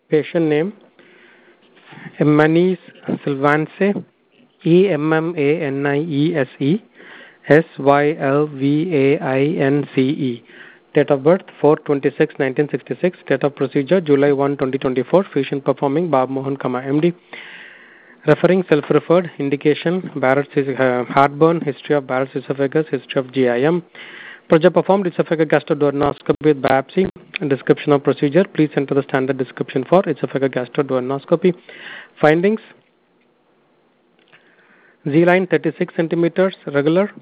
Patient name Emmanis Sylvanse, Emmaniese Sylvance. Date of birth 4/26/1966. Date of procedure July 1, 2024. Patient performing Bob Mohan Kama, MD. Referring self-referred. Indication Barrett's heartburn, history of Barrett's esophagus, history of GIM. Project performed esophageal gastroduodenoscopy with biopsy. Description of procedure. Please enter the standard description for esophageal gastroduodenoscopy. Findings: Z-line 36 centimeters, regular.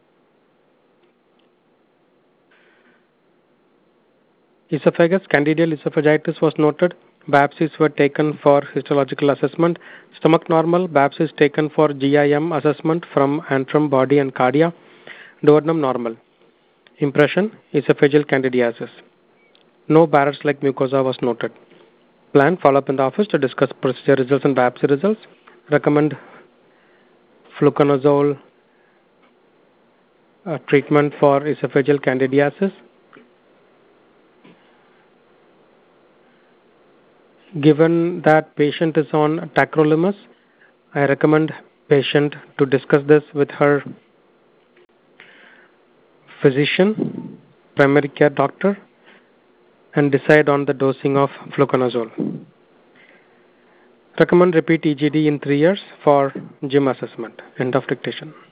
Esophagus, candidal esophagitis was noted. Biopsies were taken for histological assessment. Stomach normal. Biopsies taken for GIM assessment from antrum, body and cardia. Duodenum normal. Impression: esophageal candidiasis. No Barrett's-like mucosa was noted. Plan: follow up in the office to discuss procedure results and biopsy results. Recommend fluconazole treatment for esophageal candidiasis. Given that patient is on tacrolimus, I recommend patient to discuss this with her physician, primary care doctor, and decide on the dosing of fluconazole. Recommend repeat EGD in 3 years for GIM assessment. End of dictation.